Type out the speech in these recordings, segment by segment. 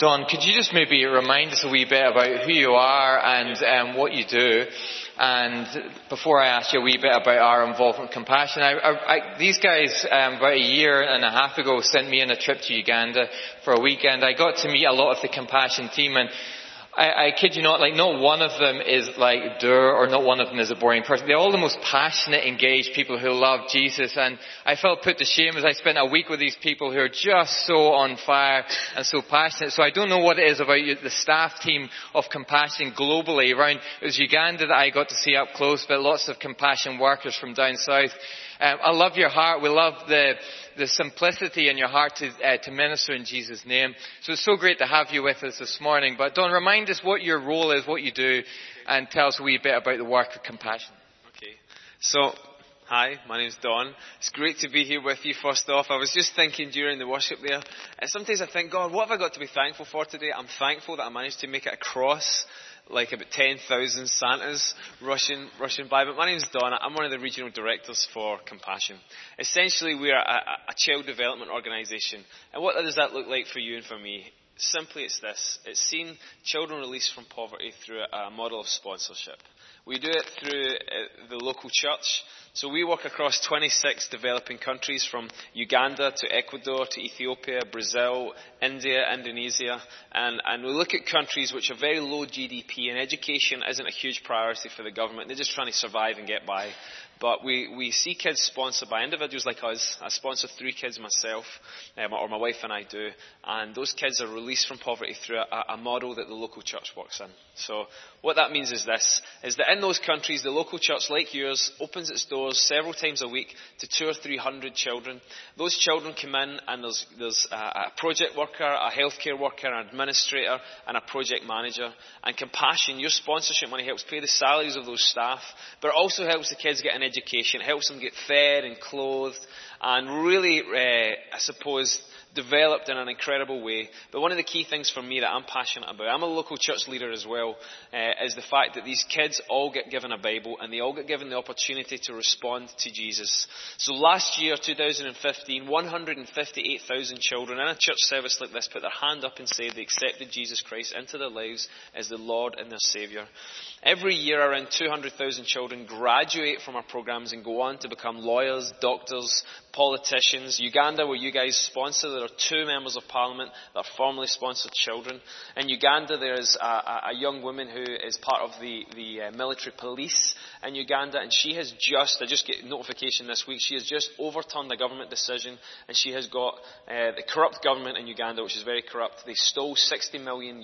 Don, could you just maybe remind us a wee bit about who you are and what you do? And before I ask you a wee bit about our involvement with Compassion, these guys about a year and a half ago sent me on a trip to Uganda for a weekend. I got to meet a lot of the Compassion team, and I kid you not, like not one of them is like Dur, or not one of them is a boring person. They're all the most passionate, engaged people who love Jesus, and I felt put to shame as I spent a week with these people who are just so on fire and so passionate. So I don't know what it is about the staff team of Compassion globally around. It was Uganda that I got to see up close, but lots of Compassion workers from down south. I love your heart. We love the simplicity in your heart to minister in Jesus' name. So it's so great to have you with us this morning. But Don, remind us what your role is, what you do, and tell us a wee bit about the work of Compassion. Okay. So, hi, my name's Don. It's great to be here with you. First off, I was just thinking during the worship there, and sometimes I think, God, what have I got to be thankful for today? I'm thankful that I managed to make it across like about 10,000 Santas rushing by. But my name's Don. I'm one of the regional directors for Compassion. Essentially, we're a child development organisation. And what does that look like for you and for me? Simply, it's this. It's seeing children released from poverty through a model of sponsorship. We do it through the local church. So we work across 26 developing countries, from Uganda to Ecuador to Ethiopia, Brazil, India, Indonesia. And we look at countries which are very low GDP, and education isn't a huge priority for the government. They're just trying to survive and get by. But we see kids sponsored by individuals like us. I sponsor 3 kids myself, or my wife and I do. And those kids are released from poverty through a model that the local church works in. So what that means is this, is that in those countries, the local church, like yours, opens its doors several times a week to 200 or 300 children. Those children come in, and there's a project worker, a healthcare worker, an administrator, and a project manager. And Compassion, your sponsorship money helps pay the salaries of those staff, but it also helps the kids get an education. It helps them get fed and clothed, and really, I suppose, developed in an incredible way. But one of the key things for me that I'm passionate about, I'm a local church leader as well, is the fact that these kids all get given a Bible, and they all get given the opportunity to respond to Jesus. So last year, 2015, 158,000 children in a church service like this put their hand up and said they accepted Jesus Christ into their lives as the Lord and their Saviour. Every year, around 200,000 children graduate from our programs and go on to become lawyers, doctors, politicians. Uganda, where you guys sponsor, there are 2 members of parliament that are formally sponsored children. In Uganda, there is a young woman who is part of the military police in Uganda, and she has I just get notification this week, she has just overturned a government decision, and she has got the corrupt government in Uganda, which is very corrupt. They stole $60 million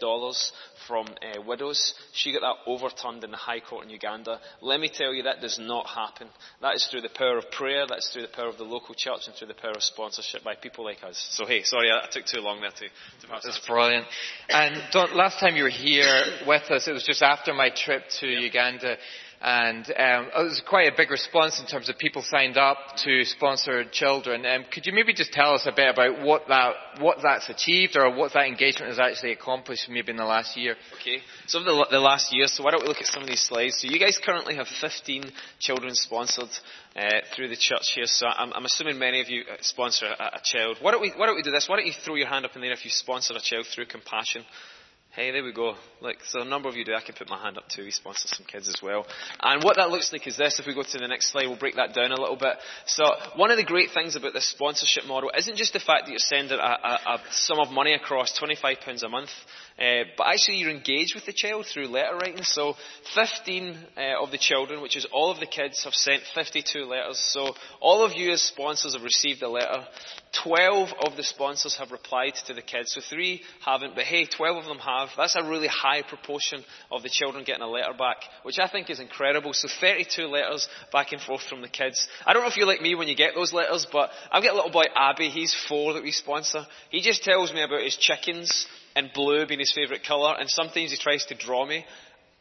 from widows. She got that overturned in the High Court in Uganda. Let me tell you, that does not happen. That is through the power of prayer, that's through the power of the local church, and through the power of sponsorship by people like us. So hey, sorry, I took too long there to pass. That's brilliant. And Don, last time you were here with us, it was just after my trip to Uganda. And it was quite a big response in terms of people signed up to sponsor children. Could you maybe just tell us a bit about what that's achieved, or what that engagement has actually accomplished maybe in the last year? Okay, so the last year, so why don't we look at some of these slides. So you guys currently have 15 children sponsored through the church here. So I'm assuming many of you sponsor a child. Why don't we do this? Why don't you throw your hand up in there if you sponsor a child through Compassion? Hey, there we go. Look, so a number of you do. I can put my hand up too. We sponsor some kids as well. And what that looks like is this. If we go to the next slide, we'll break that down a little bit. So one of the great things about this sponsorship model isn't just the fact that you're sending a sum of money across, £25 a month, but actually you're engaged with the child through letter writing. So 15 of the children, which is all of the kids, have sent 52 letters. So all of you as sponsors have received a letter. 12 of the sponsors have replied to the kids. So 3 haven't, but hey, 12 of them have. That's a really high proportion of the children getting a letter back, which I think is incredible. So 32 letters back and forth from the kids. I don't know if you're like me when you get those letters, but I've got a little boy, Abby. He's 4 that we sponsor. He just tells me about his chickens and blue being his favourite colour, and sometimes he tries to draw me.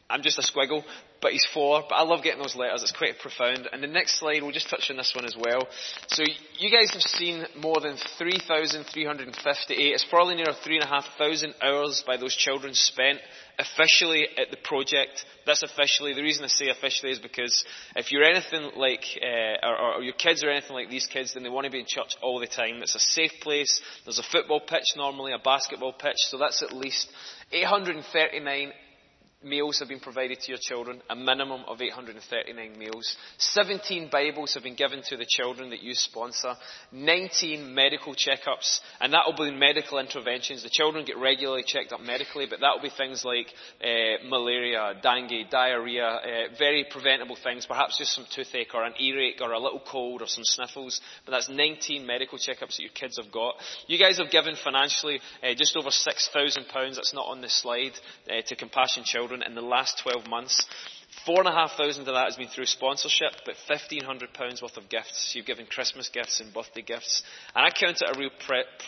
I'm just a squiggle, but he's 4. But I love getting those letters. It's quite profound. And the next slide, we'll just touch on this one as well. So you guys have seen more than 3,358. It's probably near 3,500 hours by those children spent officially at the project. That's officially. The reason I say officially is because if you're anything like, or your kids are anything like these kids, then they want to be in church all the time. It's a safe place. There's a football pitch normally, a basketball pitch. So that's at least 839 meals have been provided to your children, a minimum of 839 meals. 17 Bibles have been given to the children that you sponsor. 19 medical checkups, and that will be medical interventions. The children get regularly checked up medically, but that will be things like malaria, dengue, diarrhea, very preventable things, perhaps just some toothache or an earache or a little cold or some sniffles. But that's 19 medical checkups that your kids have got. You guys have given financially just over £6,000, that's not on this slide, to Compassion Children in the last 12 months. 4,500 of that has been through sponsorship, but £1,500 worth of gifts. You've given Christmas gifts and birthday gifts. And I count it a real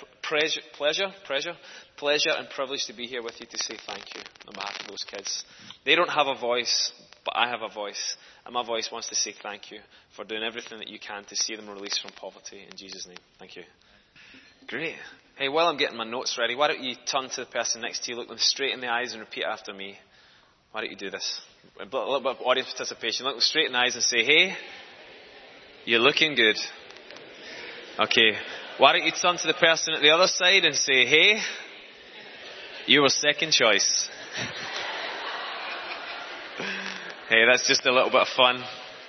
pleasure and privilege to be here with you to say thank you on behalf of those kids. They don't have a voice, but I have a voice. And my voice wants to say thank you for doing everything that you can to see them released from poverty. In Jesus' name, thank you. Great. Hey, while I'm getting my notes ready, why don't you turn to the person next to you, look them straight in the eyes and repeat after me. Why don't you do this? A little bit of audience participation. Look them straight in the eyes and say, hey, you're looking good. Okay. Why don't you turn to the person at the other side and say, hey, you were second choice. Hey, that's just a little bit of fun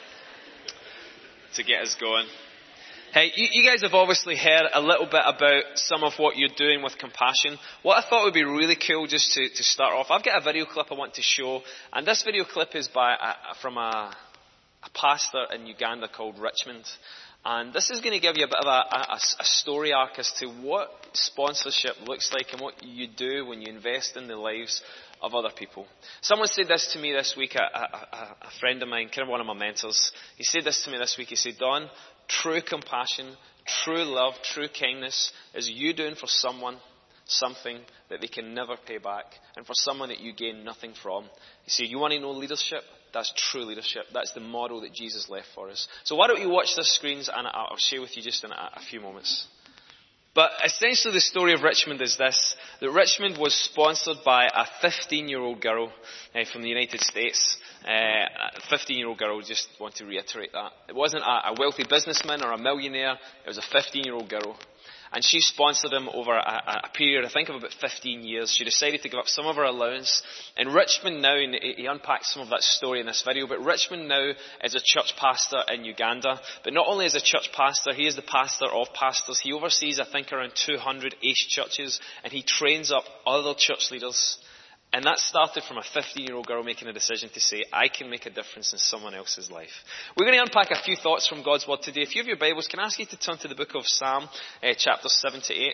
to get us going. Hey, you guys have obviously heard a little bit about some of what you're doing with Compassion. What I thought would be really cool just to start off, I've got a video clip I want to show, and this video clip is from a pastor in Uganda called Richmond. And this is going to give you a bit of a story arc as to what sponsorship looks like and what you do when you invest in the lives of other people. Someone said this to me this week, a friend of mine, kind of one of my mentors. He said this to me this week. He said, Don, true compassion, true love, true kindness is you doing for someone something that they can never pay back, and for someone that you gain nothing from. You see, you want to know leadership? That's true leadership. That's the model that Jesus left for us. So why don't you watch the screens, and I'll share with you just in a few moments. But essentially the story of Richmond is this, that Richmond was sponsored by a 15-year-old girl from the United States. A 15-year-old girl, just want to reiterate that. It wasn't a wealthy businessman or a millionaire, it was a 15-year-old girl. And she sponsored him over a period, I think, of about 15 years. She decided to give up some of her allowance. And Richmond now, and he unpacks some of that story in this video, but Richmond now is a church pastor in Uganda. But not only is a church pastor, he is the pastor of pastors. He oversees, I think, around 200-ish churches, and he trains up other church leaders. And that started from a 15-year-old girl making a decision to say, I can make a difference in someone else's life. We're going to unpack a few thoughts from God's Word today. If you have your Bibles, can I ask you to turn to the book of Psalm, chapter 78.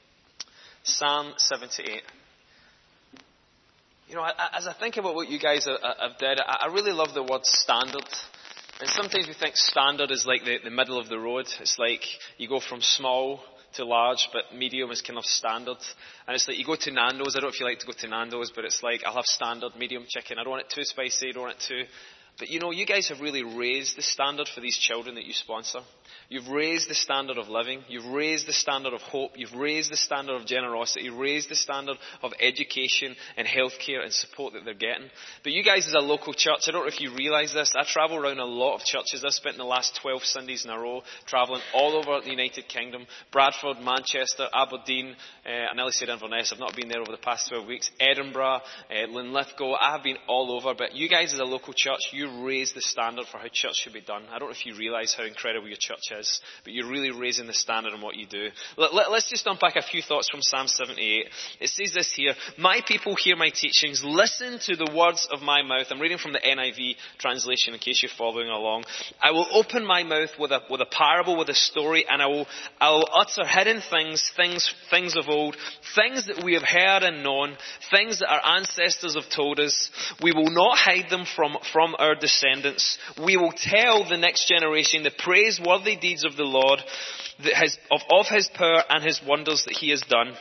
Psalm 78. You know, as I think about what you guys have done, I really love the word standard. And sometimes we think standard is like the middle of the road. It's like you go from small to large, but medium is kind of standard. And it's like you go to Nando's. I don't know if you like to go to Nando's, but it's like I'll have standard medium chicken. I don't want it too spicy. I don't want it too... But you know, you guys have really raised the standard for these children that you sponsor. You've raised the standard of living. You've raised the standard of hope. You've raised the standard of generosity. You've raised the standard of education and healthcare and support that they're getting. But you guys as a local church, I don't know if you realise this, I travel around a lot of churches. I've spent the last 12 Sundays in a row travelling all over the United Kingdom. Bradford, Manchester, Aberdeen, I nearly said Inverness. I've not been there over the past 12 weeks. Edinburgh, Linlithgow. I have been all over. But you guys as a local church, you raise the standard for how church should be done. I don't know if you realise how incredible your church is, but you're really raising the standard on what you do. Let's just unpack a few thoughts from Psalm 78. It says this here, my people hear my teachings, listen to the words of my mouth. I'm reading from the NIV translation in case you're following along. I will open my mouth with a parable, with a story, and I will utter hidden things of old, things that we have heard and known, things that our ancestors have told us. We will not hide them from our descendants. We will tell the next generation the praiseworthy deeds of the Lord, of his power and his wonders that he has done.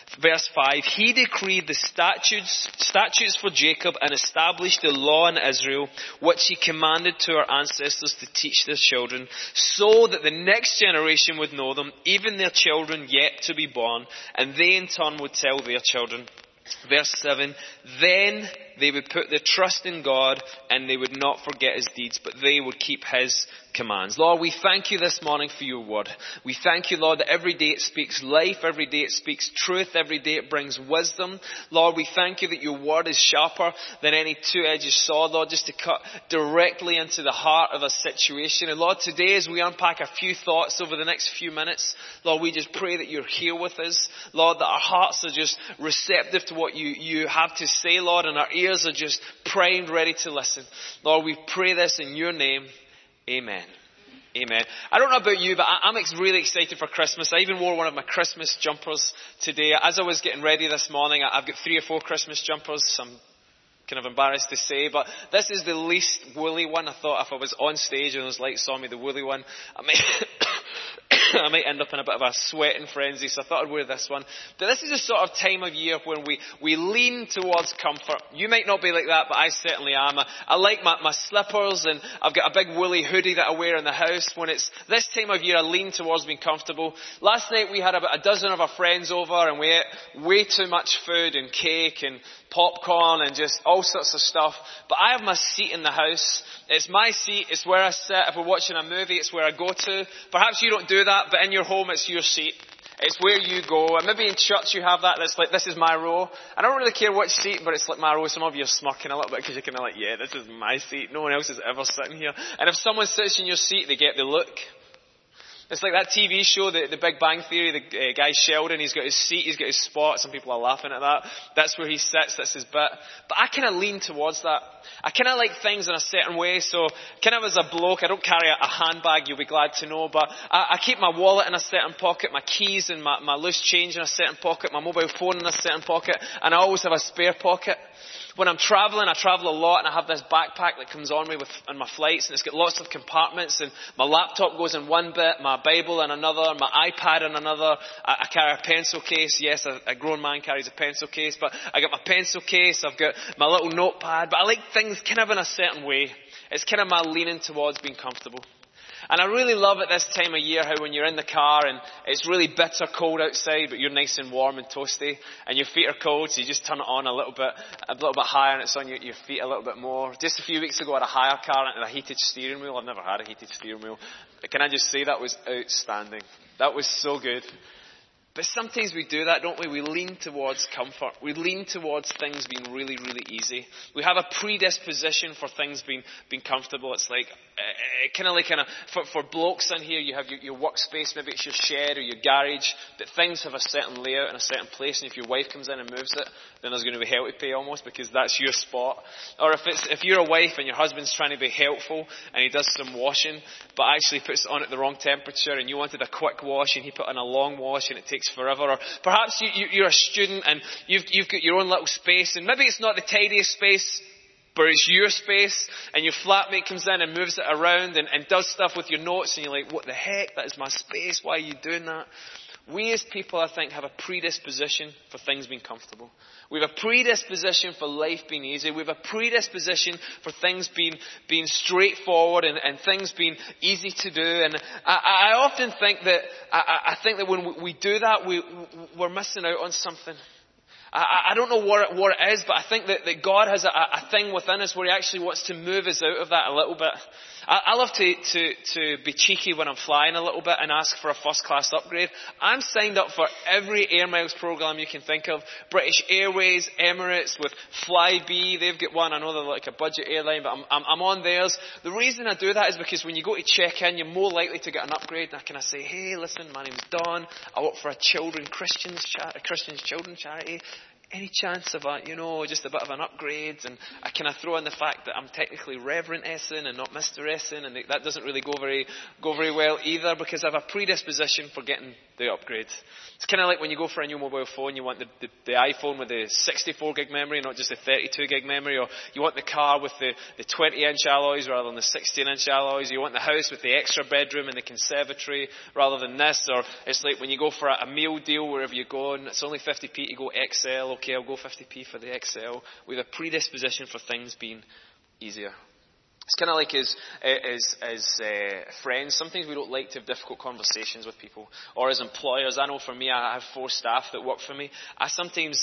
Verse 5, he decreed the statutes for Jacob and established the law in Israel, which he commanded to our ancestors to teach their children, so that the next generation would know them, even their children yet to be born, and they in turn would tell their children. Verse 7, then they would put their trust in God and they would not forget his deeds, but they would keep his commands. Lord, we thank you this morning for your word. We thank you, Lord, that every day it speaks life, every day it speaks truth, every day it brings wisdom. Lord, we thank you that your word is sharper than any two-edged sword, Lord, just to cut directly into the heart of a situation. And Lord, today as we unpack a few thoughts over the next few minutes, Lord, we just pray that you're here with us. Lord, that our hearts are just receptive to what you have to say, Lord, and our ears are just primed, ready to listen. Lord, we pray this in your name. Amen. Amen. I don't know about you, but I'm really excited for Christmas. I even wore one of my Christmas jumpers today. As I was getting ready this morning, I've got 3 or 4 Christmas jumpers. I'm kind of embarrassed to say, but this is the least woolly one. I thought if I was on stage and those lights saw me, the woolly one, I might end up in a bit of a sweating frenzy, so I thought I'd wear this one. But this is the sort of time of year when we lean towards comfort. You might not be like that, but I certainly am. I like my slippers, and I've got a big woolly hoodie that I wear in the house. When it's this time of year, I lean towards being comfortable. Last night we had about a dozen of our friends over, and we ate way too much food and cake and popcorn and just all sorts of stuff. But I have my seat in the house. It's my seat. It's where I sit. If we're watching a movie, it's where I go to. Perhaps you don't do that, but in your home, it's your seat. It's where you go. And maybe in church you have that. That's like, this is my row. I don't really care which seat, but it's like my row. Some of you are smirking a little bit because you're kind of like, yeah, this is my seat. No one else is ever sitting here. And if someone sits in your seat, they get the look. It's like that TV show, the Big Bang Theory, the guy Sheldon, he's got his seat, he's got his spot. Some people are laughing at that. That's where he sits, that's his bit. But I kind of lean towards that. I kind of like things in a certain way. So kind of as a bloke, I don't carry a handbag, you'll be glad to know. But I keep my wallet in a certain pocket, my keys and my loose change in a certain pocket, my mobile phone in a certain pocket. And I always have a spare pocket. When I'm traveling, I travel a lot, and I have this backpack that comes on me on my flights, and it's got lots of compartments, and my laptop goes in one bit, my Bible in another, my iPad in another. I carry a pencil case. Yes, a grown man carries a pencil case, but I got my pencil case, I've got my little notepad, but I like things kind of in a certain way. It's kind of my leaning towards being comfortable. And I really love at this time of year how when you're in the car and it's really bitter cold outside, but you're nice and warm and toasty, and your feet are cold, so you just turn it on a little bit higher, and it's on your feet a little bit more. Just a few weeks ago I had a hire car and a heated steering wheel. I've never had a heated steering wheel. But can I just say that was outstanding. That was so good. But sometimes we do that, don't we? We lean towards comfort. We lean towards things being really, really easy. We have a predisposition for things being comfortable. It's like, for blokes in here, you have your workspace, maybe it's your shed or your garage, but things have a certain layout and a certain place, and if your wife comes in and moves it, then there's going to be hell to pay almost, because that's your spot. Or if you're a wife and your husband's trying to be helpful and he does some washing, but actually puts it on at the wrong temperature, and you wanted a quick wash and he put in a long wash and it takes forever. Or perhaps you're a student and you've got your own little space, and maybe it's not the tidiest space, but it's your space, and your flatmate comes in and moves it around and does stuff with your notes, and you're like, what the heck? That is my space. Why are you doing that? We as people, I think, have a predisposition for things being comfortable. We have a predisposition for life being easy. We have a predisposition for things being straightforward and things being easy to do. And I often think that I think that when we do that, we're missing out on something. I don't know what it is, but I think that God has a thing within us where he actually wants to move us out of that a little bit. I love to be cheeky when I'm flying a little bit and ask for a first class upgrade. I'm signed up for every Air Miles program you can think of. British Airways, Emirates, with Flybe, they've got one. I know they're like a budget airline, but I'm on theirs. The reason I do that is because when you go to check in, you're more likely to get an upgrade. And I kind of say, hey, listen, my name's Don. I work for a Christian children's charity. Any chance of just a bit of an upgrade? And I kind of throw in the fact that I'm technically Reverend Essen and not Mr. Essen, and that doesn't really go very well either, because I have a predisposition for getting the upgrade. It's kind of like when you go for a new mobile phone, you want the iPhone with the 64 gig memory, not just the 32 gig memory, or you want the car with the 20-inch alloys rather than the 16-inch alloys, you want the house with the extra bedroom and the conservatory rather than this, or it's like when you go for a meal deal wherever you go and it's only 50p to go XL, okay, I'll go 50p for the XL. We have a predisposition for things being easier. It's kind of like as friends. Sometimes we don't like to have difficult conversations with people. Or as employers, I know for me, I have 4 staff that work for me. I sometimes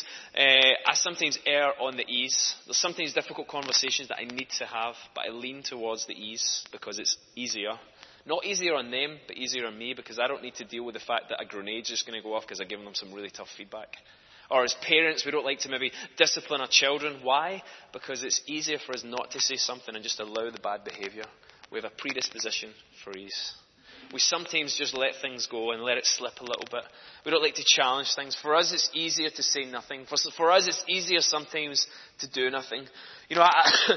err on the ease. There's sometimes difficult conversations that I need to have, but I lean towards the ease because it's easier. Not easier on them, but easier on me because I don't need to deal with the fact that a grenade's just going to go off because I've given them some really tough feedback. Or as parents, we don't like to maybe discipline our children. Why? Because it's easier for us not to say something and just allow the bad behaviour. We have a predisposition for ease. We sometimes just let things go and let it slip a little bit. We don't like to challenge things. For us, it's easier to say nothing. For us, it's easier sometimes to do nothing. You know,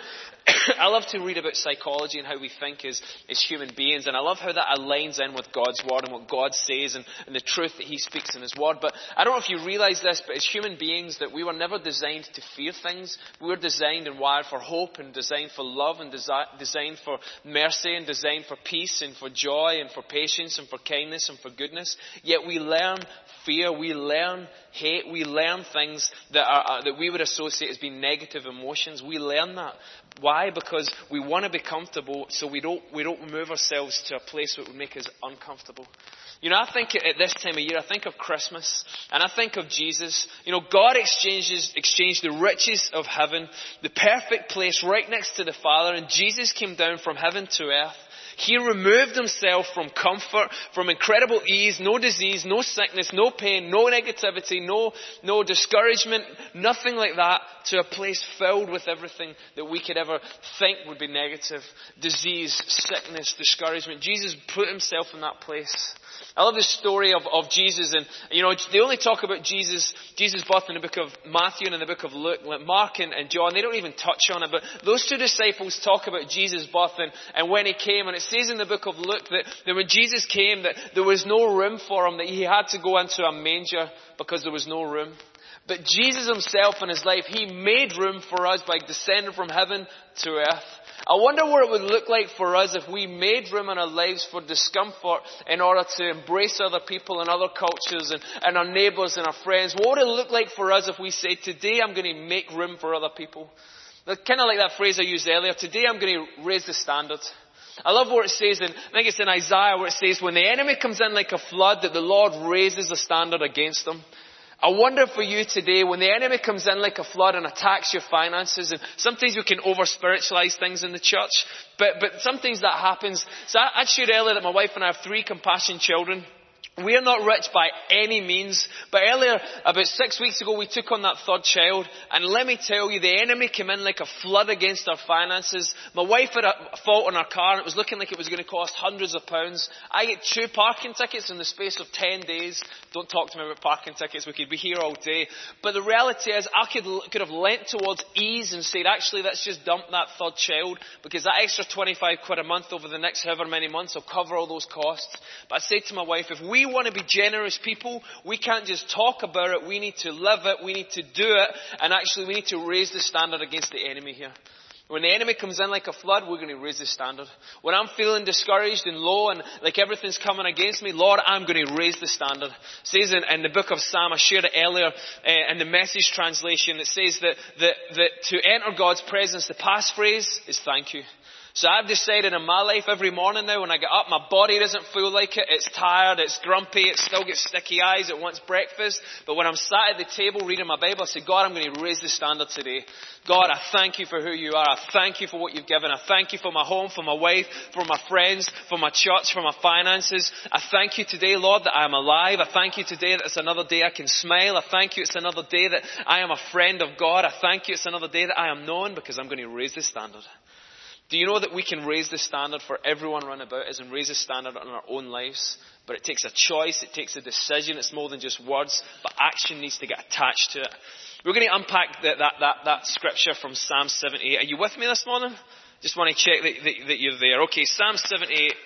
I love to read about psychology and how we think as human beings. And I love how that aligns in with God's Word and what God says and the truth that He speaks in His Word. But I don't know if you realise this, but as human beings that we were never designed to fear things. We were designed and wired for hope and designed for love and designed for mercy and designed for peace and for joy and for patience and for kindness and for goodness. Yet we learn fear, we learn hate, we learn things that we would associate as being negative emotions. We learn that. Why? Because we want to be comfortable, so we don't move ourselves to a place that would make us uncomfortable. You know, I think at this time of year, I think of Christmas, and I think of Jesus. You know, God exchanged the riches of heaven, the perfect place right next to the Father, and Jesus came down from heaven to earth. He removed himself from comfort, from incredible ease, no disease, no sickness, no pain, no negativity, no discouragement, nothing like that, to a place filled with everything that we could ever think would be negative. Disease, sickness, discouragement. Jesus put himself in that place. I love the story of Jesus, and you know, they only talk about Jesus' birth in the book of Matthew and in the book of Luke. Like Mark and John, they don't even touch on it, but those 2 disciples talk about Jesus' birth and when he came, and it says in the book of Luke that when Jesus came, that there was no room for him, that he had to go into a manger because there was no room. But Jesus himself in his life, he made room for us by descending from heaven to earth. I wonder what it would look like for us if we made room in our lives for discomfort in order to embrace other people and other cultures and our neighbours and our friends. What would it look like for us if we say, today I'm going to make room for other people? Kind of like that phrase I used earlier, today I'm going to raise the standard. I love what it says I think it's in Isaiah where it says, when the enemy comes in like a flood, that the Lord raises the standard against them. I wonder for you today, when the enemy comes in like a flood and attacks your finances, and sometimes we can over-spiritualize things in the church, but sometimes that happens. So I shared earlier that my wife and I have 3 compassion children. We are not rich by any means, but earlier, about 6 weeks ago, we took on that 3rd child, and let me tell you, the enemy came in like a flood against our finances. My wife had a fault on our car, and it was looking like it was going to cost hundreds of pounds. I get 2 parking tickets in the space of 10 days. Don't talk to me about parking tickets, we could be here all day. But the reality is, I could have lent towards ease and said, actually, let's just dump that 3rd child, because that extra 25 quid a month over the next however many months will cover all those costs. But I said to my wife, if we want to be generous people, we can't just talk about it, we need to live it, we need to do it, and actually we need to raise the standard against the enemy here. When the enemy comes in like a flood, we're going to raise the standard. When I'm feeling discouraged and low and like everything's coming against me, Lord, I'm going to raise the standard. It says in the book of Psalm, I shared it earlier in the Message translation, it says that to enter God's presence, the past phrase is thank you. So I've decided in my life every morning now when I get up, my body doesn't feel like it. It's tired, it's grumpy, it still gets sticky eyes, it wants breakfast. But when I'm sat at the table reading my Bible, I say, God, I'm going to raise the standard today. God, I thank you for who you are. I thank you for what you've given. I thank you for my home, for my wife, for my friends, for my church, for my finances. I thank you today, Lord, that I'm alive. I thank you today that it's another day I can smile. I thank you it's another day that I am a friend of God. I thank you it's another day that I am known because I'm going to raise the standard. Do you know that we can raise the standard for everyone round about us and raise the standard in our own lives? But it takes a choice, it takes a decision, it's more than just words, but action needs to get attached to it. We're going to unpack that scripture from Psalm 78. Are you with me this morning? Just want to check that you're there. Okay, Psalm 78.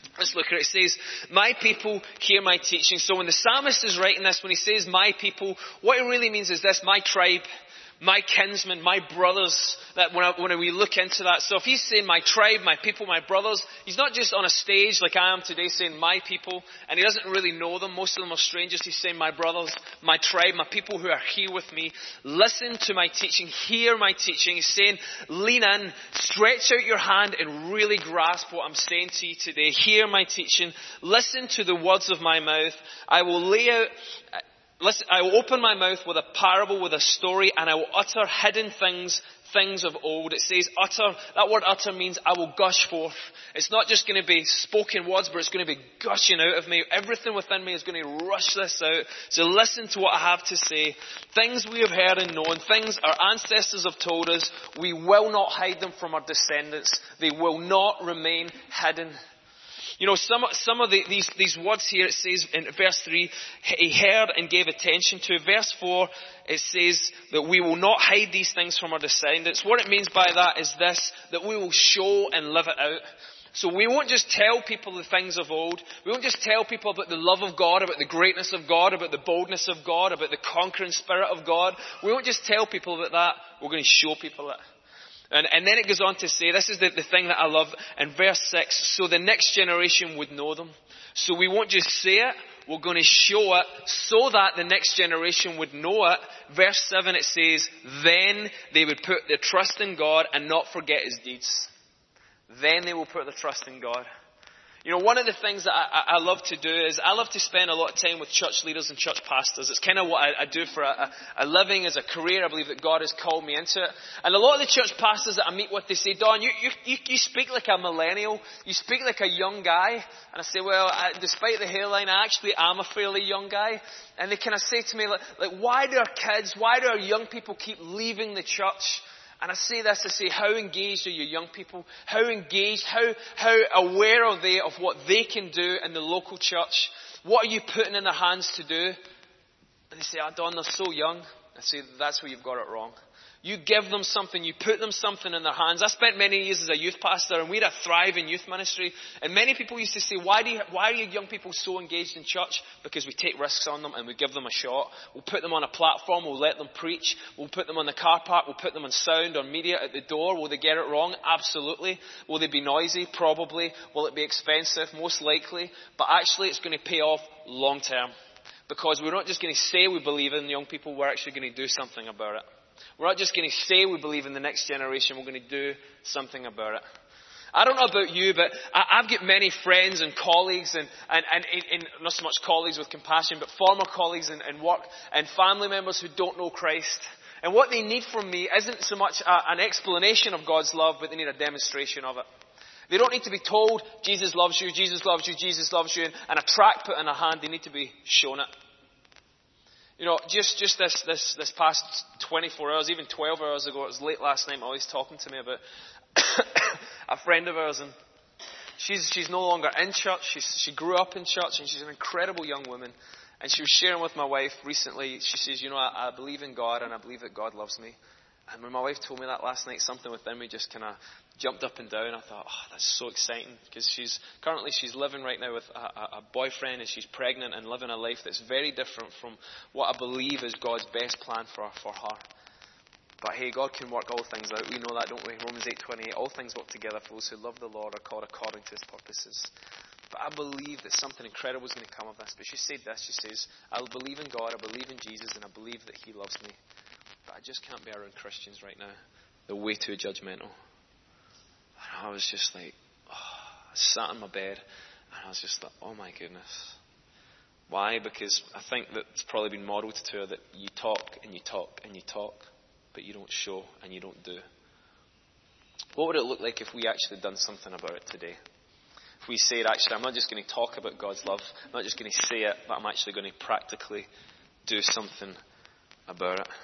Let's look at it. It says, my people hear my teaching. So when the psalmist is writing this, when he says my people, what it really means is this: my tribe, my kinsmen, my brothers. That when we look into that. So if he's saying my tribe, my people, my brothers, he's not just on a stage like I am today saying my people, and he doesn't really know them. Most of them are strangers. He's saying my brothers, my tribe, my people who are here with me. Listen to my teaching. Hear my teaching. He's saying lean in, stretch out your hand and really grasp what I'm saying to you today. Hear my teaching. Listen to the words of my mouth. I will lay out... Listen, I will open my mouth with a parable, with a story, and I will utter hidden things of old. It says utter. That word utter means I will gush forth. It's not just going to be spoken words, but it's going to be gushing out of me. Everything within me is going to rush this out. So listen to what I have to say. Things we have heard and known, things our ancestors have told us, we will not hide them from our descendants. They will not remain hidden. You know, some of these words here, it says in verse 3, he heard and gave attention to. Verse 4, it says that we will not hide these things from our descendants. What it means by that is this, that we will show and live it out. So we won't just tell people the things of old. We won't just tell people about the love of God, about the greatness of God, about the boldness of God, about the conquering spirit of God. We won't just tell people about that. We're going to show people it. And then it goes on to say, this is the thing that I love, in verse 6, so the next generation would know them. So we won't just say it, we're going to show it so that the next generation would know it. Verse 7, it says, then they would put their trust in God and not forget his deeds. Then they will put their trust in God. You know, one of the things that I love to do is I love to spend a lot of time with church leaders and church pastors. It's kind of what I do for a living, as a career. I believe that God has called me into it. And a lot of the church pastors that I meet with, they say, Don, you speak like a millennial. You speak like a young guy. And I say, well, despite the hairline, I actually am a fairly young guy. And they kind of say to me, like, why do our young people keep leaving the church? And I say this, I say, how engaged are your young people? How engaged, how aware are they of what they can do in the local church? What are you putting in their hands to do? And they say, Don, they're so young. I say, that's where you've got it wrong. You give them something, you put them something in their hands. I spent many years as a youth pastor, and we had a thriving youth ministry. And many people used to say, why are you young people so engaged in church? Because we take risks on them and we give them a shot. We'll put them on a platform, we'll let them preach. We'll put them on the car park, we'll put them on sound, on media at the door. Will they get it wrong? Absolutely. Will they be noisy? Probably. Will it be expensive? Most likely. But actually it's going to pay off long term. Because we're not just going to say we believe in young people, we're actually going to do something about it. We're not just going to say we believe in the next generation, we're going to do something about it. I don't know about you, but I've got many friends and colleagues and not so much colleagues with compassion, but former colleagues in work and family members who don't know Christ. And what they need from me isn't so much an explanation of God's love, but they need a demonstration of it. They don't need to be told, Jesus loves you, Jesus loves you, Jesus loves you, and a tract put in a hand. They need to be shown it. You know, just this past 24 hours, even 12 hours ago, it was late last night, Molly's talking to me about a friend of ours, and she's no longer in church. She grew up in church, and she's an incredible young woman. And she was sharing with my wife recently. She says, you know, I believe in God, and I believe that God loves me. And when my wife told me that last night, something within me just kind of jumped up and down. I thought, oh, that's so exciting. Because she's living right now with a boyfriend, and she's pregnant and living a life that's very different from what I believe is God's best plan for her. But hey, God can work all things out. We know that, don't we? Romans 8:28, all things work together for those who love the Lord, are called according to his purposes. But I believe that something incredible is going to come of this. But she said this, she says, I believe in God, I believe in Jesus, and I believe that he loves me. But I just can't be around Christians right now. They're way too judgmental. And I was just like, I sat in my bed, and I was just like, oh my goodness. Why? Because I think that it's probably been modeled to her that you talk and you talk and you talk, but you don't show and you don't do. What would it look like if we actually done something about it today? If we said, actually, I'm not just going to talk about God's love, I'm not just going to say it, but I'm actually going to practically do something about it.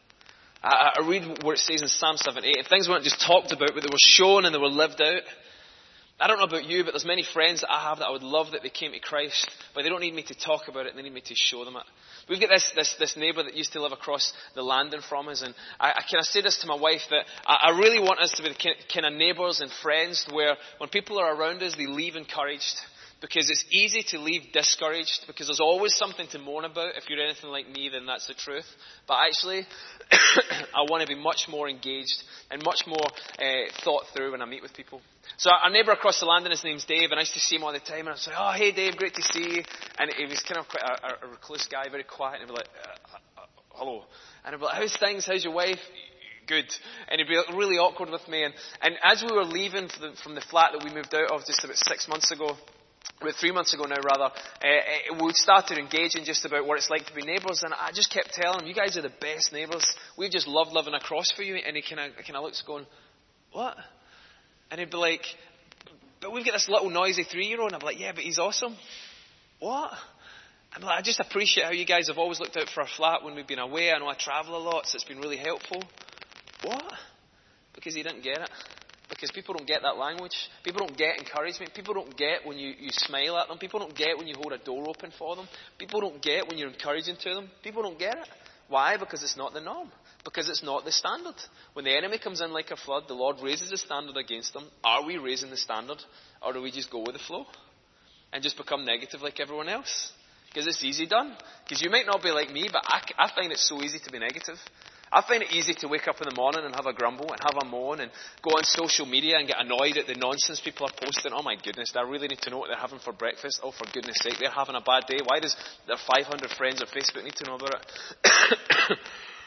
I read what it says in Psalm 78. If things weren't just talked about, but they were shown and they were lived out. I don't know about you, but there's many friends that I have that I would love that they came to Christ, but they don't need me to talk about it, they need me to show them it. We've got this neighbour that used to live across the landing from us, and I say this to my wife, that I really want us to be the kind of neighbours and friends where when people are around us, they leave encouraged. because it's easy to leave discouraged, because there's always something to moan about. If you're anything like me, then that's the truth. But actually, I want to be much more engaged and much more thought through when I meet with people. So our neighbour across the land, and his name's Dave, and I used to see him all the time, and I'd say, oh, hey Dave, great to see you. And he was kind of quite a recluse guy, very quiet, and he'd be like, hello. And I'd be like, how's things? How's your wife? Good. And he'd be really awkward with me. And as we were leaving from the flat that we moved out of just about 6 months ago, about 3 months ago now rather, we started engaging just about what it's like to be neighbours. And I just kept telling him, you guys are the best neighbours. We've just loved living across for you. And he kind of looks going, what? And he'd be like, but we've got this little noisy 3-year-old. And I'd be like, yeah, but he's awesome. What? I'm like, I just appreciate how you guys have always looked out for our flat when we've been away. I know I travel a lot, so it's been really helpful. What? Because he didn't get it. Because people don't get that language. People don't get encouragement. People don't get when you smile at them. People don't get when you hold a door open for them. People don't get when you're encouraging to them. People don't get it. Why? Because it's not the norm. Because it's not the standard. When the enemy comes in like a flood, the Lord raises the standard against them. Are we raising the standard? Or do we just go with the flow? And just become negative like everyone else? Because it's easy done. Because you might not be like me, but I find it so easy to be negative. I find it easy to wake up in the morning and have a grumble and have a moan and go on social media and get annoyed at the nonsense people are posting. Oh my goodness, I really need to know what they're having for breakfast. Oh, for goodness sake, they're having a bad day. Why does their 500 friends on Facebook need to know about it?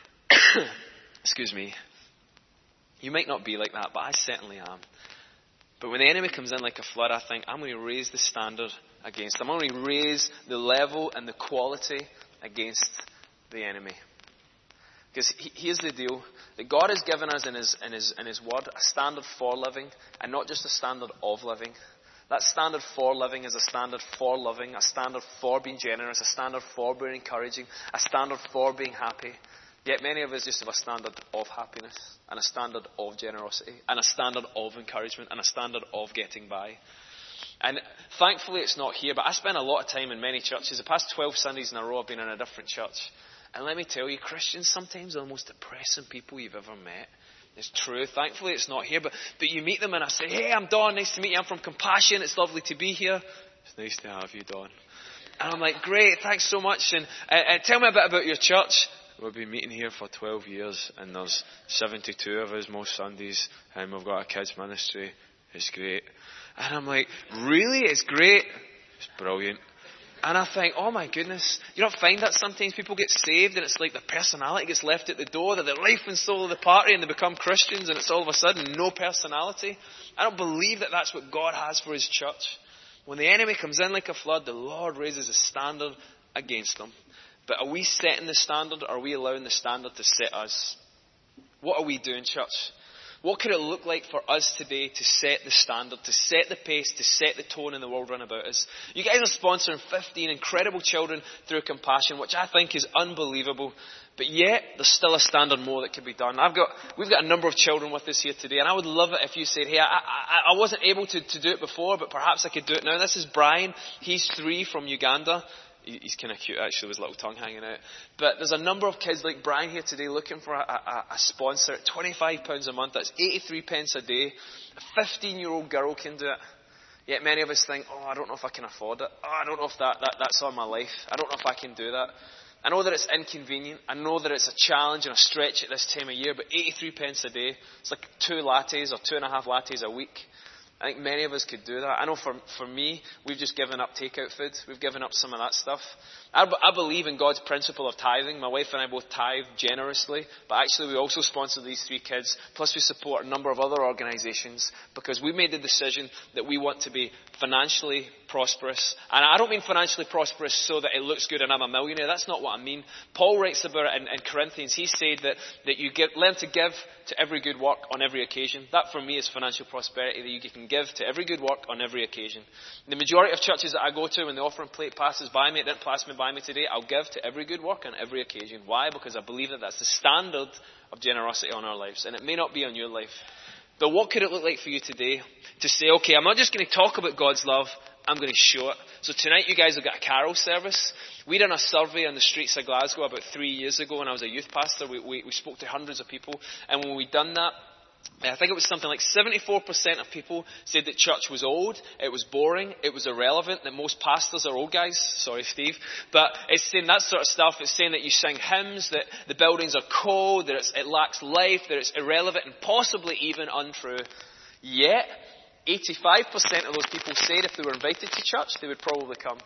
Excuse me. You might not be like that, but I certainly am. But when the enemy comes in like a flood, I think I'm going to raise the standard against them. I'm going to raise the level and the quality against the enemy. Because here's the deal, that God has given us in His Word a standard for living, and not just a standard of living. That standard for living is a standard for loving, a standard for being generous, a standard for being encouraging, a standard for being happy. Yet many of us just have a standard of happiness, and a standard of generosity, and a standard of encouragement, and a standard of getting by. And thankfully it's not here, but I spend a lot of time in many churches. The past 12 Sundays in a row I've been in a different church. And let me tell you, Christians sometimes are the most depressing people you've ever met. It's true. Thankfully it's not here. But you meet them and I say, hey, I'm Don. Nice to meet you. I'm from Compassion. It's lovely to be here. It's nice to have you, Don. And I'm like, great. Thanks so much. And tell me a bit about your church. We've been meeting here for 12 years. And there's 72 of us most Sundays. And we've got a kids ministry. It's great. And I'm like, really? It's great? It's brilliant. And I think, oh my goodness, you don't find that sometimes people get saved and it's like their personality gets left at the door, they're the life and soul of the party and they become Christians and it's all of a sudden no personality. I don't believe that that's what God has for His church. When the enemy comes in like a flood, the Lord raises a standard against them. But are we setting the standard or are we allowing the standard to set us? What are we doing, church? What could it look like for us today to set the standard, to set the pace, to set the tone in the world round about us? You guys are sponsoring 15 incredible children through Compassion, which I think is unbelievable. But yet, there's still a standard more that could be done. We've got a number of children with us here today, and I would love it if you said, hey, I wasn't able to do it before, but perhaps I could do it now. This is Brian. He's 3 from Uganda. He's kind of cute, actually, with his little tongue hanging out. But there's a number of kids like Brian here today looking for a sponsor at £25 a month. That's 83 pence a day. A 15-year-old girl can do it. Yet many of us think, oh, I don't know if I can afford it. Oh, I don't know if that's on my life. I don't know if I can do that. I know that it's inconvenient. I know that it's a challenge and a stretch at this time of year. But 83 pence a day, it's like 2 lattes or 2.5 lattes a week. I think many of us could do that. I know for me, we've just given up takeout food. We've given up some of that stuff. I believe in God's principle of tithing. My wife and I both tithe generously. But actually, we also sponsor these 3 kids. Plus, we support a number of other organisations because we made the decision that we want to be financially prosperous. And I don't mean financially prosperous so that it looks good and I'm a millionaire. That's not what I mean. Paul writes about it in Corinthians. He said that you learn to give to every good work on every occasion. That for me is financial prosperity, that you can give to every good work on every occasion. The majority of churches that I go to, when the offering plate passes by me, it didn't pass me by me today, I'll give to every good work on every occasion. Why? Because I believe that that's the standard of generosity on our lives. And it may not be on your life. But what could it look like for you today to say, okay, I'm not just going to talk about God's love, I'm going to show it. So tonight you guys have got a carol service. We done a survey on the streets of Glasgow about 3 years ago when I was a youth pastor. We spoke to hundreds of people. And when we done that, I think it was something like 74% of people said that church was old, it was boring, it was irrelevant, that most pastors are old guys. Sorry, Steve. But it's saying that sort of stuff. It's saying that you sing hymns, that the buildings are cold, that it lacks life, that it's irrelevant and possibly even untrue. Yet, 85% of those people said if they were invited to church, they would probably come.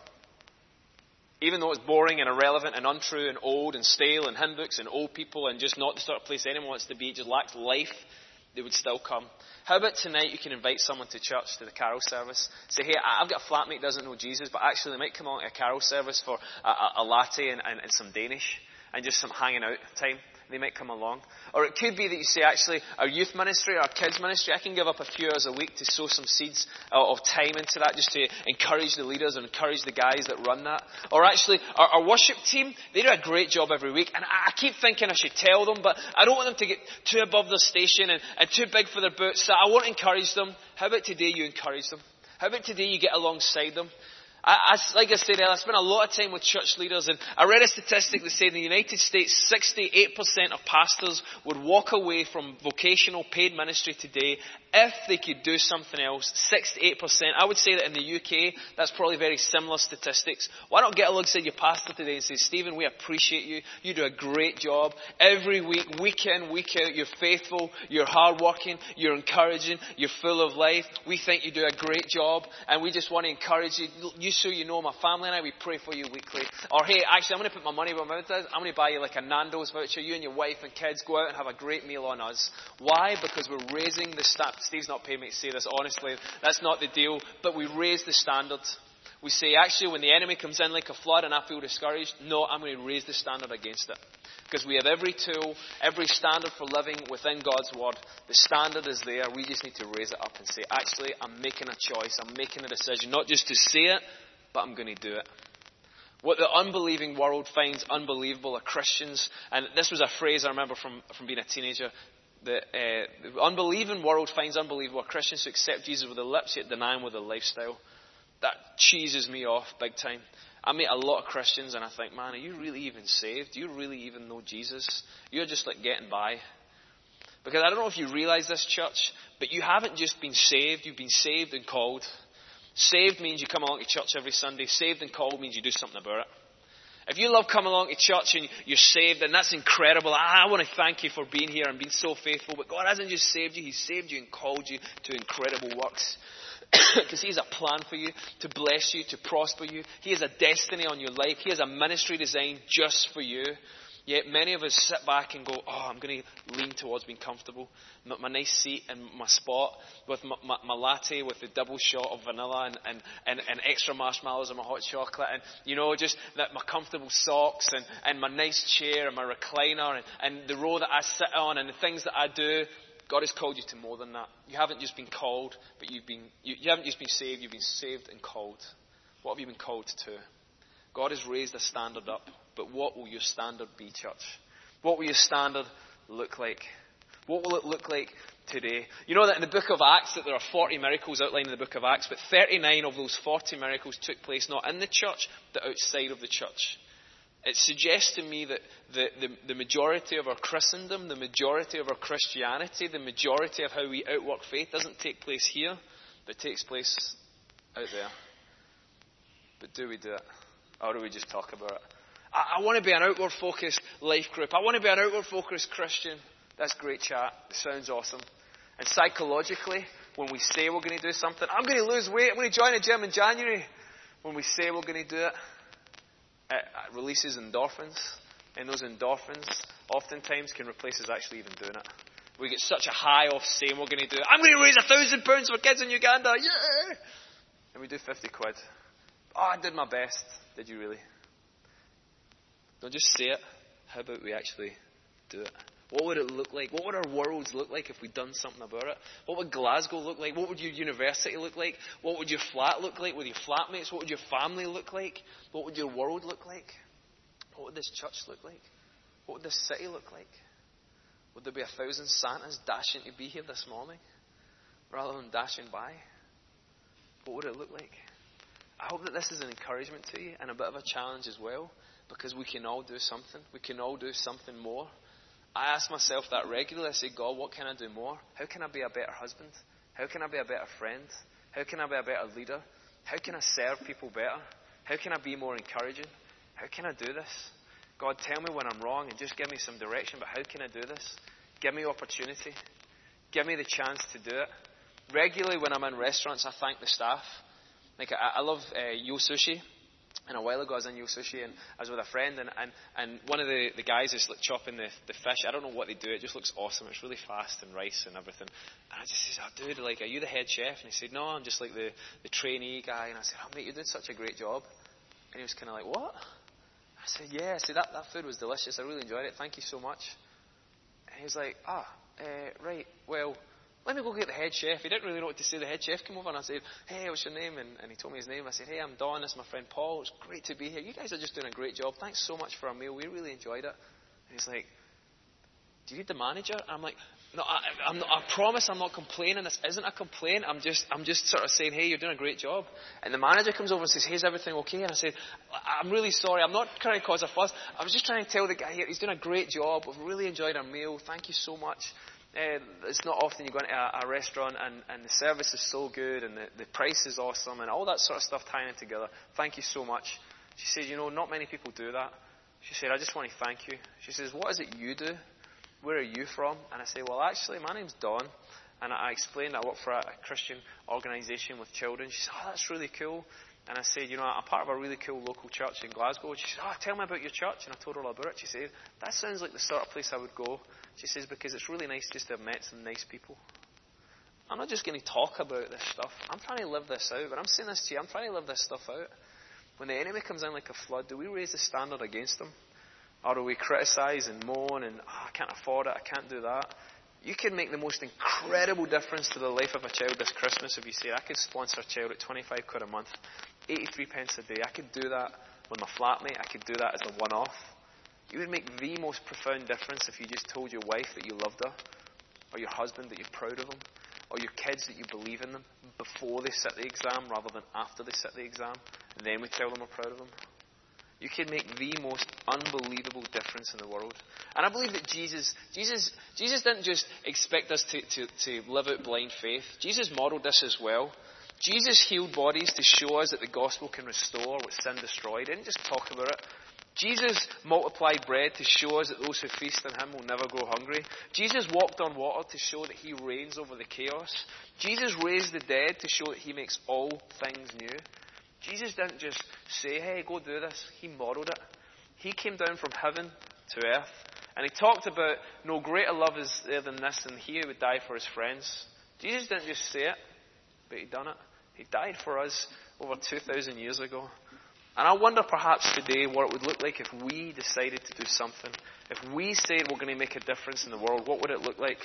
Even though it's boring and irrelevant and untrue and old and stale and hymn books and old people and just not the sort of place anyone wants to be, it just lacks life, they would still come. How about tonight you can invite someone to church, to the carol service. Say, hey, I've got a flatmate who doesn't know Jesus, but actually they might come along to a carol service for a latte and some Danish and just some hanging out time. They might come along. Or it could be that you say, actually, our youth ministry, our kids ministry, I can give up a few hours a week to sow some seeds of time into that, just to encourage the leaders and encourage the guys that run that. Or actually, our worship team, they do a great job every week. And I keep thinking I should tell them, but I don't want them to get too above their station and too big for their boots. So I want to encourage them. How about today you encourage them? How about today you get alongside them? Like I said earlier, I spent a lot of time with church leaders, and I read a statistic that said in the United States, 68% of pastors would walk away from vocational paid ministry today if they could do something else. 68%. I would say that in the UK, that's probably very similar statistics. Why not get alongside your pastor today and say, Stephen, we appreciate you. You do a great job. Every week, week in, week out, you're faithful, you're hardworking, you're encouraging, you're full of life. We think you do a great job, and we just want to encourage you. So you know, my family and I, we pray for you weekly. Or, hey, actually, I'm going to put my money where my mouth is. I'm going to buy you like a Nando's voucher. You and your wife and kids go out and have a great meal on us. Why? Because we're raising the standard. Steve's not paying me to say this, honestly. That's not the deal. But we raise the standard. We say, actually, when the enemy comes in like a flood and I feel discouraged, no, I'm going to raise the standard against it. Because we have every tool, every standard for living within God's Word. The standard is there. We just need to raise it up and say, actually, I'm making a choice. I'm making a decision. Not just to say it, but I'm going to do it. What the unbelieving world finds unbelievable are Christians. And this was a phrase I remember from being a teenager. The unbelieving world finds unbelievable are Christians who accept Jesus with their lips yet deny him with their lifestyle. That cheeses me off big time. I meet a lot of Christians and I think, man, are you really even saved? Do you really even know Jesus? You're just like getting by. Because I don't know if you realise this, church, but you haven't just been saved, you've been saved and called. Saved means you come along to church every Sunday. Saved and called means you do something about it. If you love coming along to church and you're saved, then that's incredible. I want to thank you for being here and being so faithful. But God hasn't just saved you, He's saved you and called you to incredible works. Because He has a plan for you, to bless you, to prosper you. He has a destiny on your life. He has a ministry designed just for you. Yet many of us sit back and go, I'm going to lean towards being comfortable. My nice seat and my spot with my latte with the double shot of vanilla and extra marshmallows and my hot chocolate. And, you know, just that my comfortable socks and my nice chair and my recliner and the row that I sit on and the things that I do. God has called you to more than that. You haven't just been called, but you haven't just been saved, you've been saved and called. What have you been called to? God has raised a standard up. But what will your standard be, church? What will your standard look like? What will it look like today? You know that in the book of Acts that there are 40 miracles outlined in the book of Acts, but 39 of those 40 miracles took place not in the church, but outside of the church. It suggests to me that the majority of our Christendom, the majority of our Christianity, the majority of how we outwork faith doesn't take place here, but takes place out there. But do we do it? Or do we just talk about it? I want to be an outward-focused life group. I want to be an outward-focused Christian. That's great chat. It sounds awesome. And psychologically, when we say we're going to do something, I'm going to lose weight, I'm going to join a gym in January. When we say we're going to do it, it releases endorphins. And those endorphins oftentimes can replace us actually even doing it. We get such a high off saying we're going to do it. I'm going to raise £1,000 for kids in Uganda. Yeah! And we do 50 quid. I did my best. Did you really? Don't just say it. How about we actually do it? What would it look like? What would our worlds look like if we'd done something about it? What would Glasgow look like? What would your university look like? What would your flat look like with your flatmates? What would your family look like? What would your world look like? What would this church look like? What would this city look like? Would there be 1,000 Santas dashing to be here this morning rather than dashing by? What would it look like? I hope that this is an encouragement to you and a bit of a challenge as well, because we can all do something. We can all do something more. I ask myself that regularly. I say, God, what can I do more? How can I be a better husband? How can I be a better friend? How can I be a better leader? How can I serve people better? How can I be more encouraging? How can I do this? God, tell me when I'm wrong and just give me some direction, but how can I do this? Give me opportunity. Give me the chance to do it. Regularly when I'm in restaurants, I thank the staff. Like, I love Yo Sushi. And a while ago I was in Yo Sushi and I was with a friend and one of the guys is like chopping the fish. I don't know what they do. It just looks awesome. It's really fast and rice and everything. And I just said, oh dude, like, are you the head chef? And he said, no, I'm just like the trainee guy. And I said, oh mate, you did such a great job. And he was kind of like, what? I said, yeah. I said, that food was delicious. I really enjoyed it. Thank you so much. And he was like, right, well, let me go get the head chef. He didn't really know what to say. The head chef came over and I said, hey, what's your name? And he told me his name. I said, hey, I'm Don. This is my friend Paul. It's great to be here. You guys are just doing a great job. Thanks so much for our meal. We really enjoyed it. And he's like, do you need the manager? And I'm like, no, I'm not, I promise I'm not complaining. This isn't a complaint. I'm just sort of saying, hey, you're doing a great job. And the manager comes over and says, hey, is everything okay? And I said, I'm really sorry. I'm not trying to cause a fuss. I was just trying to tell the guy here, he's doing a great job. We've really enjoyed our meal. Thank you so much. It's not often you go into a restaurant and the service is so good and the price is awesome and all that sort of stuff tying it together. Thank you so much. She said, not many people do that. She said, I just want to thank you. She says, what is it you do? Where are you from? And I say, well, actually, my name's Dawn. And I explained I work for a Christian organisation with children. She said, oh, that's really cool. And I said, I'm part of a really cool local church in Glasgow. She said, oh, tell me about your church. And I told her all about it. She said, that sounds like the sort of place I would go. She says, because it's really nice just to have met some nice people. I'm not just going to talk about this stuff. I'm trying to live this out. When I'm saying this to you, I'm trying to live this stuff out. When the enemy comes in like a flood, do we raise the standard against him? Or do we criticise and moan and, I can't afford it, I can't do that? You can make the most incredible difference to the life of a child this Christmas if you say, I could sponsor a child at 25 quid a month, 83 pence a day. I could do that with my flatmate. I could do that as a one-off. You would make the most profound difference if you just told your wife that you loved her, or your husband that you're proud of them, or your kids that you believe in them before they sit the exam rather than after they sit the exam, and then we tell them we're proud of them. You can make the most unbelievable difference in the world. And I believe that Jesus didn't just expect us to live out blind faith. Jesus modelled this as well. Jesus healed bodies to show us that the gospel can restore what sin destroyed. He didn't just talk about it. Jesus multiplied bread to show us that those who feast on him will never go hungry. Jesus walked on water to show that he reigns over the chaos. Jesus raised the dead to show that he makes all things new. Jesus didn't just say, hey, go do this. He modelled it. He came down from heaven to earth. And he talked about no greater love is there than this, and he would die for his friends. Jesus didn't just say it, but he done it. He died for us over 2,000 years ago. And I wonder perhaps today what it would look like if we decided to do something. If we said we're going to make a difference in the world, what would it look like?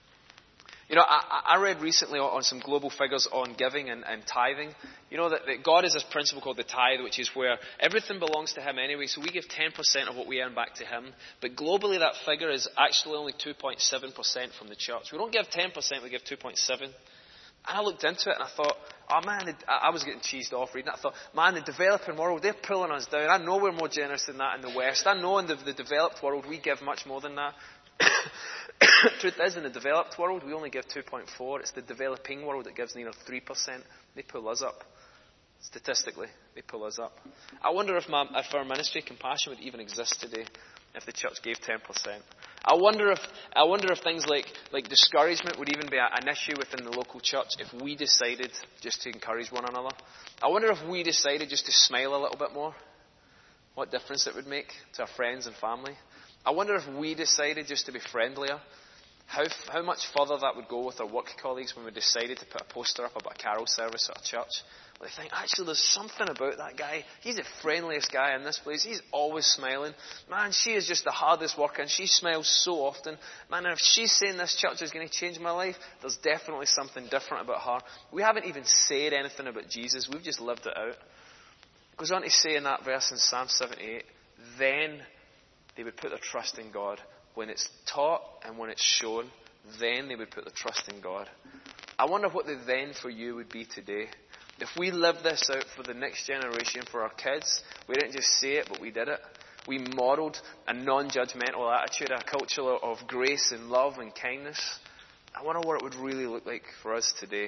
I read recently on some global figures on giving and tithing. That God has this principle called the tithe, which is where everything belongs to him anyway. So we give 10% of what we earn back to him. But globally that figure is actually only 2.7% from the church. We don't give 10%, we give 2.7%. And I looked into it and I thought, oh man, I was getting cheesed off reading it. I thought, man, the developing world, they're pulling us down. I know we're more generous than that in the West. I know in the developed world we give much more than that. Truth is, in the developed world, we only give 2.4. It's the developing world that gives near 3%. They pull us up. Statistically, they pull us up. I wonder if our ministry, Compassion, would even exist today if the church gave 10%. I wonder if things like discouragement would even be an issue within the local church if we decided just to encourage one another. I wonder if we decided just to smile a little bit more. What difference it would make to our friends and family. I wonder if we decided just to be friendlier, how much further that would go with our work colleagues when we decided to put a poster up about a carol service at a church. Well, they think, actually, there's something about that guy. He's the friendliest guy in this place. He's always smiling. Man, she is just the hardest worker, and she smiles so often. Man, if she's saying this church is going to change my life, there's definitely something different about her. We haven't even said anything about Jesus. We've just lived it out. It goes on to say in that verse in Psalm 78, then they would put their trust in God. When it's taught and when it's shown, then they would put their trust in God. I wonder what the then for you would be today. If we lived this out for the next generation, for our kids, we didn't just say it, but we did it. we modelled a non-judgmental attitude, a culture of grace and love and kindness, I wonder what it would really look like for us today.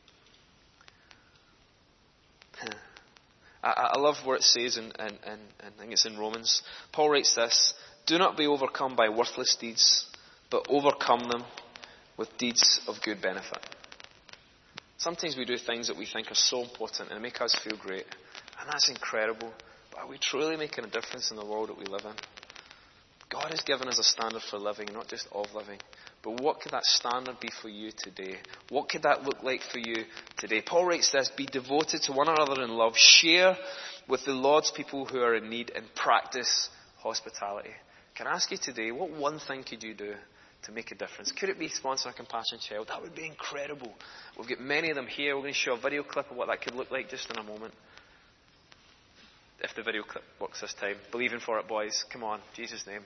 I love what it says, and I think it's in Romans. Paul writes this: "Do not be overcome by worthless deeds, but overcome them with deeds of good benefit." Sometimes we do things that we think are so important and make us feel great, and that's incredible. But are we truly making a difference in the world that we live in? God has given us a standard for living, not just of living. But what could that standard be for you today? What could that look like for you today? Paul writes this: "Be devoted to one another in love. Share with the Lord's people who are in need, and practice hospitality." Can I ask you today, what one thing could you do to make a difference? Could it be sponsor a Compassion Child? That would be incredible. We've got many of them here. We're going to show a video clip of what that could look like just in a moment. If the video clip works this time. Believing for it, boys. Come on, Jesus' name.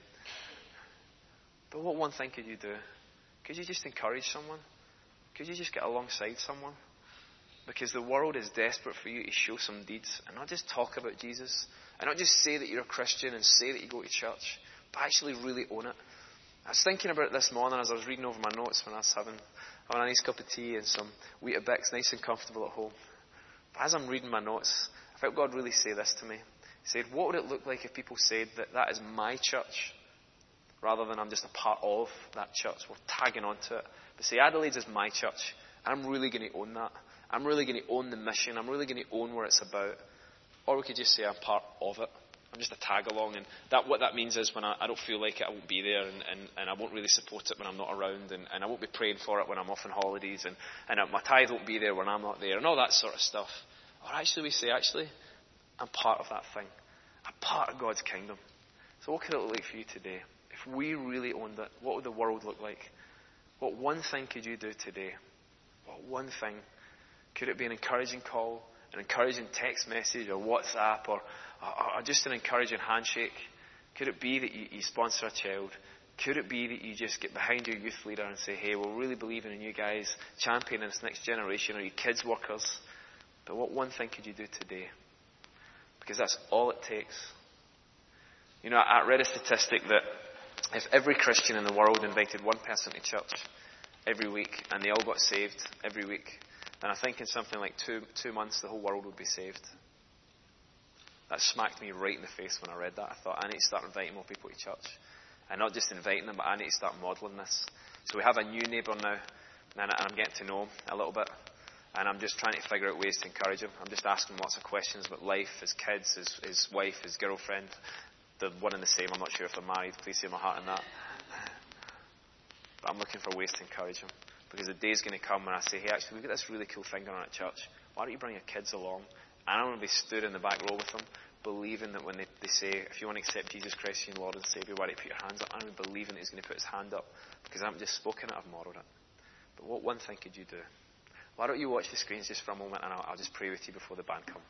But what one thing could you do? Could you just encourage someone? Could you just get alongside someone? Because the world is desperate for you to show some deeds and not just talk about Jesus, and not just say that you're a Christian and say that you go to church, but actually really own it. I was thinking about it this morning as I was reading over my notes when I was having a nice cup of tea and some Weetabix, nice and comfortable at home. But as I'm reading my notes, I felt God really say this to me. He said, what would it look like if people said that that is my church, rather than I'm just a part of that church? We're tagging onto it. But say, Adelaide's is my church. I'm really going to own that. I'm really going to own the mission. I'm really going to own what it's about. Or we could just say I'm part of it. I'm just a tag along, and what that means is when I don't feel like it, I won't be there, and I won't really support it when I'm not around, and I won't be praying for it when I'm off on holidays, and my tithe won't be there when I'm not there, and all that sort of stuff. Or actually we say, I'm part of that thing. I'm part of God's kingdom. So what could it look like for you today? If we really owned it, what would the world look like? What one thing could you do today? What one thing? Could it be an encouraging call, an encouraging text message or WhatsApp, or just an encouraging handshake? Could it be that you sponsor a child? Could it be that you just get behind your youth leader and say, hey, we're really believing in you guys, championing this next generation, or you kids workers? But what one thing could you do today? Because that's all it takes. You know, I read a statistic that if every Christian in the world invited one person to church every week, and they all got saved every week, then I think in something like two months the whole world would be saved. That smacked me right in the face when I read that. I thought, I need to start inviting more people to church. And not just inviting them, but I need to start modelling this. So we have a new neighbour now, and I'm getting to know him a little bit. And I'm just trying to figure out ways to encourage him. I'm just asking lots of questions about life, his kids, his wife, his girlfriend. The one and the same. I'm not sure if they're married. Please hear my heart in that. But I'm looking for ways to encourage him. Because the day's going to come when I say, hey, actually, we've got this really cool thing going on at church. Why don't you bring your kids along? And I'm going to be stood in the back row with them, believing that when they say, if you want to accept Jesus Christ as your Lord and Saviour, why don't you put your hands up? I'm believing that he's going to put his hand up. Because I haven't just spoken it, I've modelled it. But what one thing could you do? Why don't you watch the screens just for a moment, and I'll just pray with you before the band come.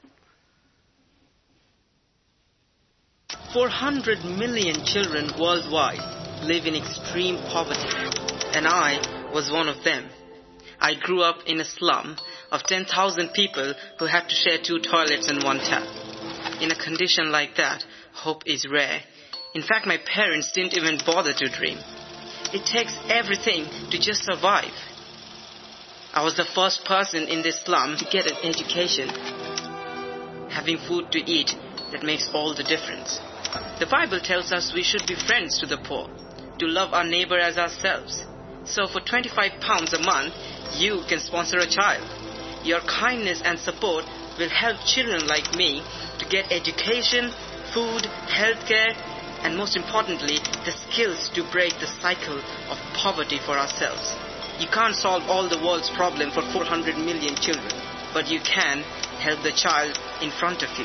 400 million children worldwide live in extreme poverty, and I was one of them. I grew up in a slum of 10,000 people who had to share 2 toilets and 1 tap. In a condition like that, hope is rare. In fact, my parents didn't even bother to dream. It takes everything to just survive. I was the first person in this slum to get an education. Having food to eat, that makes all the difference. The Bible tells us we should be friends to the poor, to love our neighbor as ourselves. So for £25 a month, you can sponsor a child. Your kindness and support will help children like me to get education, food, healthcare, and most importantly, the skills to break the cycle of poverty for ourselves. You can't solve all the world's problems for 400 million children, but you can help the child in front of you.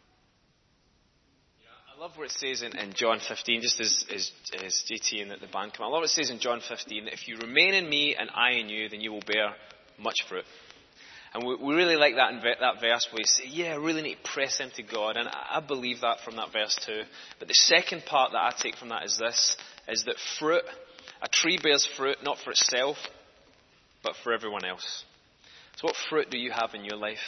I love what it says in John 15, just as JT and the band come. I love what it says in John 15, that if you remain in me and I in you, then you will bear much fruit. And we really like that verse where you say, yeah, I really need to press into God. And I believe that from that verse too. But the second part that I take from that is this, is that fruit, a tree bears fruit not for itself, but for everyone else. So what fruit do you have in your life?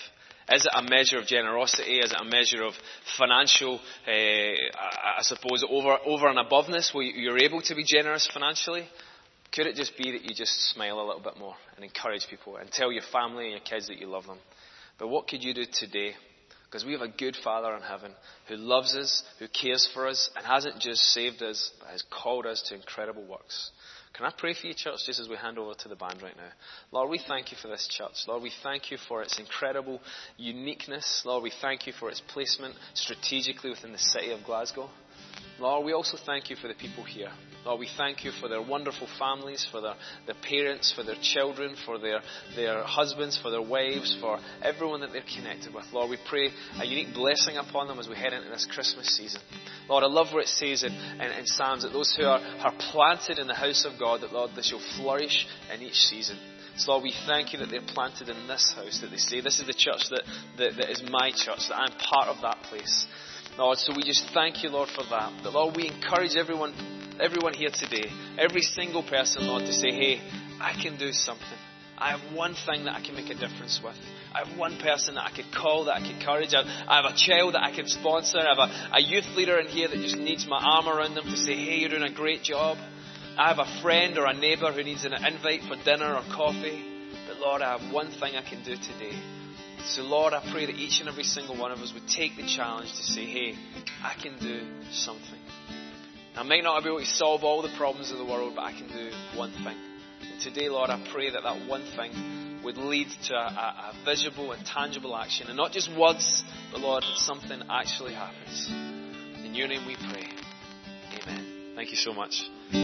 Is it a measure of generosity? Is it a measure of financial, I suppose, over and aboveness, where you're able to be generous financially? Could it just be that you just smile a little bit more and encourage people and tell your family and your kids that you love them? But what could you do today? Because we have a good Father in heaven who loves us, who cares for us, and hasn't just saved us, but has called us to incredible works. Can I pray for you, church, just as we hand over to the band right now? Lord, we thank you for this church. Lord, we thank you for its incredible uniqueness. Lord, we thank you for its placement strategically within the city of Glasgow. Lord, we also thank you for the people here. Lord, we thank you for their wonderful families, for their parents, for their children, for their husbands, for their wives, for everyone that they're connected with. Lord, we pray a unique blessing upon them as we head into this Christmas season. Lord, I love what it says in Psalms that those who are planted in the house of God, that, Lord, they shall flourish in each season. So, Lord, we thank you that they're planted in this house, that they say, this is the church that is my church, that I'm part of that place. Lord, so we just thank you, Lord, for that. That, Lord, we encourage everyone here today, every single person, Lord, to say, hey, I can do something. I have one thing that I can make a difference with. I have one person that I could call, that I could encourage. I have a child that I could sponsor. I have a youth leader in here that just needs my arm around them to say, hey, you're doing a great job. I have a friend or a neighbour who needs an invite for dinner or coffee. But Lord, I have one thing I can do today. So Lord, I pray that each and every single one of us would take the challenge to say, hey, I can do something. I might not be able to solve all the problems of the world, but I can do one thing. And today, Lord, I pray that that one thing would lead to a visible and tangible action. And not just words, but Lord, that something actually happens. In your name we pray. Amen. Thank you so much.